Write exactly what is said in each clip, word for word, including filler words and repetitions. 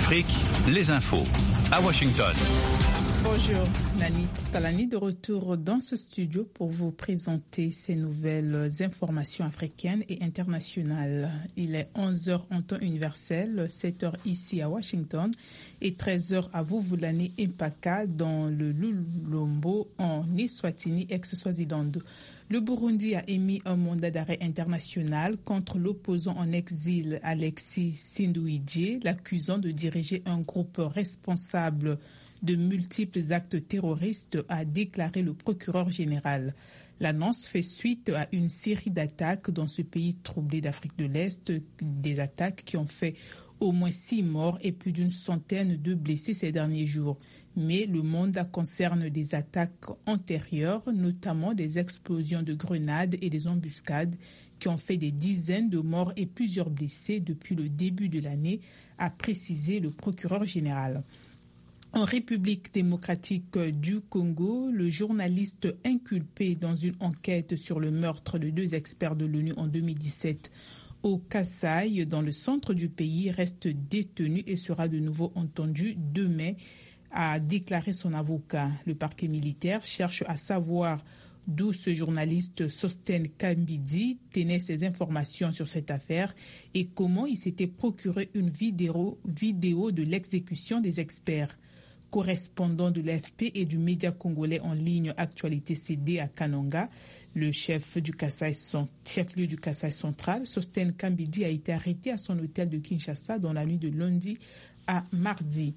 Afrique, les infos. À Washington. Bonjour, Nanit Talani de retour dans ce studio pour vous présenter ces nouvelles informations africaines et internationales. Il est onze heures en temps universel, sept heures ici à Washington et treize heures à Vuvulani Mpaka dans le Lulombo en Eswatini, ex-Swaziland. Le Burundi a émis un mandat d'arrêt international contre l'opposant en exil Alexis Sinduidje, l'accusant de diriger un groupe responsable de multiples actes terroristes, a déclaré le procureur général. L'annonce fait suite à une série d'attaques dans ce pays troublé d'Afrique de l'Est, des attaques qui ont fait au moins six morts et plus d'une centaine de blessés ces derniers jours. Mais le mandat concerne des attaques antérieures, notamment des explosions de grenades et des embuscades qui ont fait des dizaines de morts et plusieurs blessés depuis le début de l'année, a précisé le procureur général. En République démocratique du Congo, le journaliste inculpé dans une enquête sur le meurtre de deux experts de l'ONU en deux mille dix-sept au Kasaï, dans le centre du pays, reste détenu et sera de nouveau entendu demain, a déclaré son avocat. Le parquet militaire cherche à savoir d'où ce journaliste Sosten Kambidi tenait ses informations sur cette affaire et comment il s'était procuré une vidéo, vidéo de l'exécution des experts. Correspondant de l'A F P et du média congolais en ligne Actualité C D à Kananga, le chef du Kasaï, chef-lieu du Kasaï central, Sosten Kambidi, a été arrêté à son hôtel de Kinshasa dans la nuit de lundi à mardi.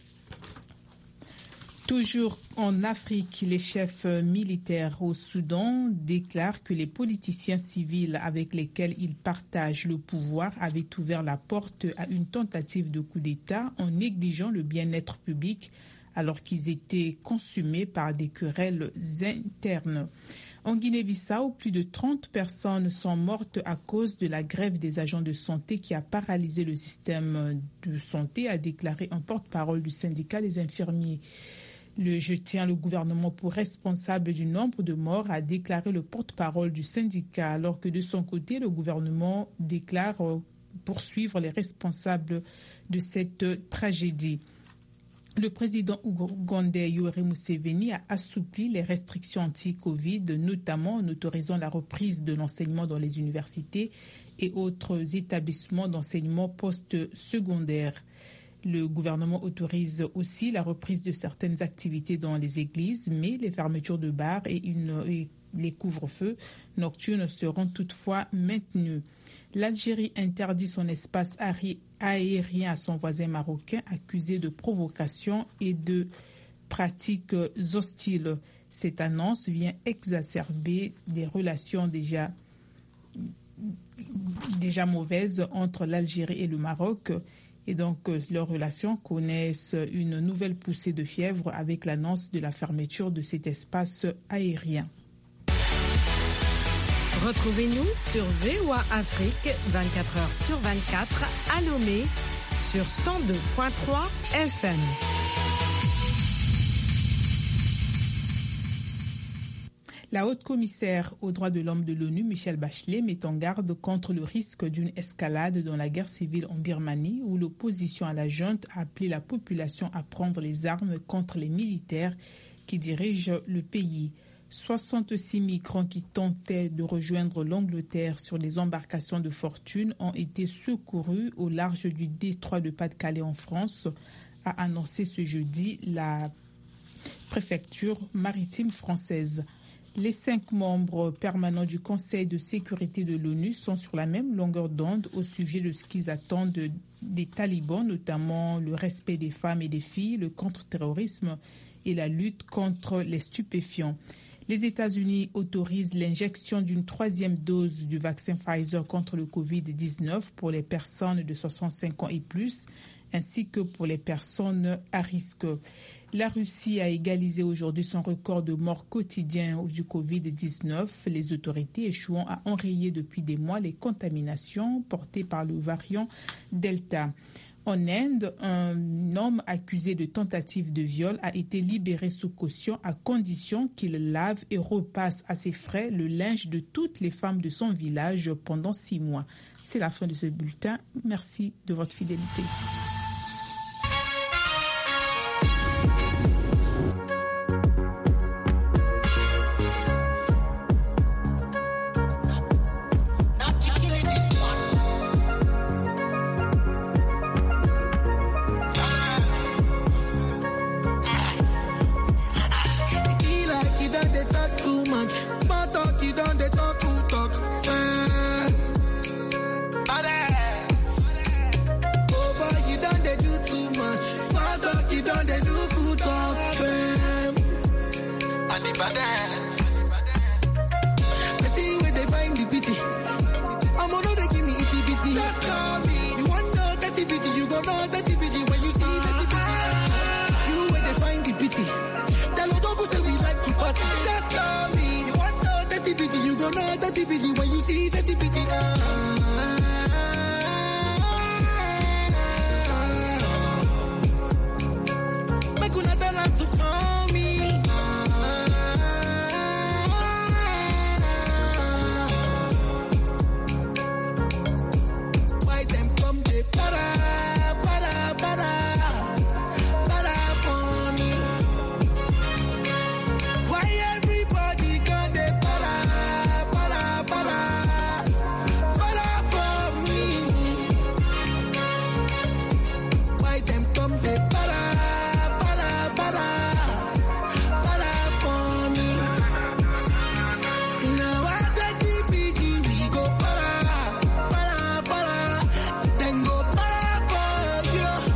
Toujours en Afrique, les chefs militaires au Soudan déclarent que les politiciens civils avec lesquels ils partagent le pouvoir avaient ouvert la porte à une tentative de coup d'État en négligeant le bien-être public alors qu'ils étaient consumés par des querelles internes. En Guinée-Bissau, plus de trente personnes sont mortes à cause de la grève des agents de santé qui a paralysé le système de santé, a déclaré un porte-parole du syndicat des infirmiers. Le, je tiens le gouvernement pour responsable du nombre de morts, a déclaré le porte-parole du syndicat, alors que de son côté, le gouvernement déclare poursuivre les responsables de cette tragédie. Le président ougandais Yoweri Museveni a assoupli les restrictions anti-Covid, notamment en autorisant la reprise de l'enseignement dans les universités et autres établissements d'enseignement post-secondaire. Le gouvernement autorise aussi la reprise de certaines activités dans les églises, mais les fermetures de bars et, une, et les couvre-feux nocturnes seront toutefois maintenus. L'Algérie interdit son espace aérien à son voisin marocain, accusé de provocation et de pratiques hostiles. Cette annonce vient exacerber des relations déjà, déjà mauvaises entre l'Algérie et le Maroc. Et donc, leurs relations connaissent une nouvelle poussée de fièvre avec l'annonce de la fermeture de cet espace aérien. Retrouvez-nous sur V O A Afrique vingt-quatre heures sur vingt-quatre à Lomé sur cent deux virgule trois F M. La haute commissaire aux droits de l'homme de l'ONU, Michelle Bachelet, met en garde contre le risque d'une escalade dans la guerre civile en Birmanie, où l'opposition à la junte a appelé la population à prendre les armes contre les militaires qui dirigent le pays. soixante-six migrants qui tentaient de rejoindre l'Angleterre sur les embarcations de fortune ont été secourus au large du détroit de Pas-de-Calais en France, a annoncé ce jeudi la préfecture maritime française. Les cinq membres permanents du Conseil de sécurité de l'ONU sont sur la même longueur d'onde au sujet de ce qu'ils attendent des talibans, notamment le respect des femmes et des filles, le contre-terrorisme et la lutte contre les stupéfiants. Les États-Unis autorisent l'injection d'une troisième dose du vaccin Pfizer contre le covid dix-neuf pour les personnes de soixante-cinq ans et plus, ainsi que pour les personnes à risque. La Russie a égalisé aujourd'hui son record de morts quotidiens du covid dix-neuf, les autorités échouant à enrayer depuis des mois les contaminations portées par le variant Delta. En Inde, un homme accusé de tentative de viol a été libéré sous caution à condition qu'il lave et repasse à ses frais le linge de toutes les femmes de son village pendant six mois. C'est la fin de ce bulletin. Merci de votre fidélité. baddest. I see where they find the pity. I'm on they give me itty bitty. Just call me. You want know dirty bitty, you go know dirty bitty when you see dirty bitty. You where they find the pity. Tell Odogu say we like to party. Just call me. You want know dirty bitty, you go know dirty bitty when you see dirty bitty. Make una tell them to call me. Why them come they para, para, para, para for me? Why everybody come they para, para, para, para for me? Why them come they para, para, para, para for me? Now I take the P G, we go para, para, para, then go para for you.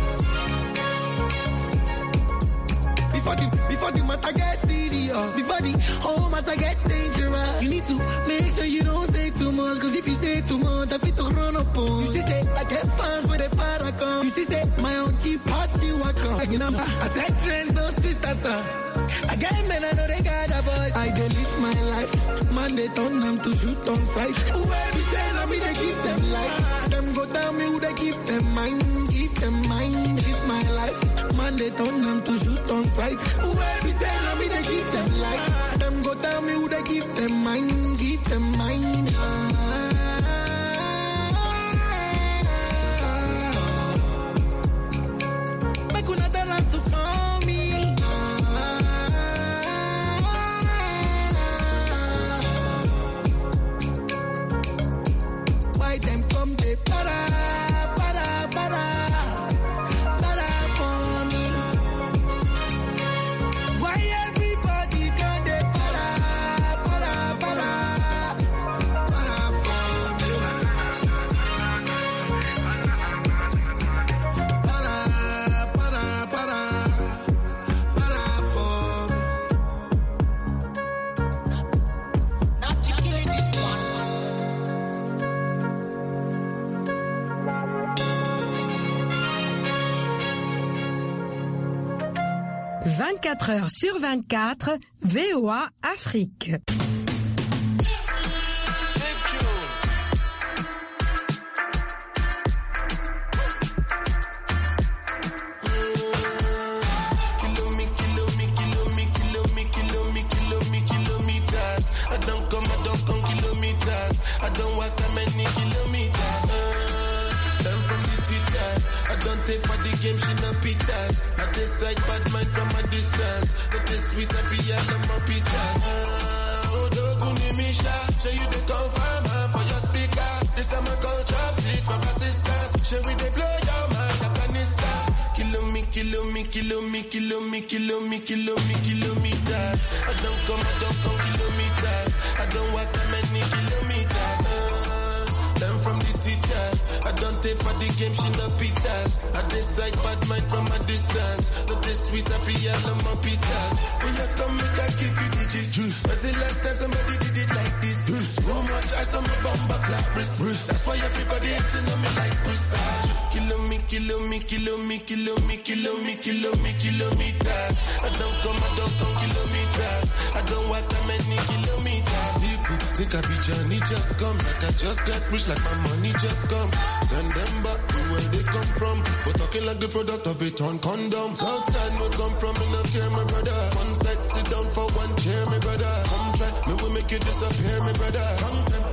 Before the, before the matter gets serious, before the whole matter gets dangerous, you need to make sure you don't say too much, cause if you say too much, I fit to run up on you. See say, I get fans with a para come. You see say, my own cheap party walk up. You know, I said trends, no Twitter stuff. I get men, I know they got a voice. I dey live my life, man, they turn them to shoot on sight. Whoever say, I me, they keep them life. Them go tell me who they keep them mind, keep them mind, live my life. Man, they turn them to shoot on sight. Whoever say, I me, they keep them life. Them go tell me who they keep them mind, keep them mind. Make una tell them to call me. Why them come they para, para, para, para for me? Why everybody come they para, para, para, para for me? Para, para, para, para for me. Not you killing this one. vingt-quatre heures sur vingt-quatre, V O A Afrique. I don't come, I don't come kilometers. I don't walk that many kilometers. Uh, learn from the teacher. I don't take for the game, she no pitas. I decide bad mind from a distance. But this sweet happy, I love my pitas. Uh, oh, Doguni Misha, show you the confirm uh, for your speaker. This time I call traffic for assistance. Show we they blow your mind like a nista. Kilo me, kilo me, kilo me, kilo me, kilo me, kilo me, kilometers. I don't come, I don't come kilometers. I don't walk that many kilometers. Uh, learn from the teacher. I don't take for the game, she no pitas. I decide bad mind from a distance. Not this sweet happy, I love my pitas. When you come, make I give you the gist. When's the last time somebody did it like this? So much ice on my bumper clap wrist. That's why everybody hating on me like Prisage. Kilo me, kilo me, kilo me, kilo me, kilo me, kilo me, kilometers. I don't come, I don't come kilometers. I don't walk that many kilometers. People think I be Johnny, just come. Like I just got rich, like my money just come. Send them back to where they come from. For talking like the product of a torn condom. Outside no come from, me no care, my brother. One side, sit down for one chair, my brother. Come try, me will make you disappear, my brother. Come time,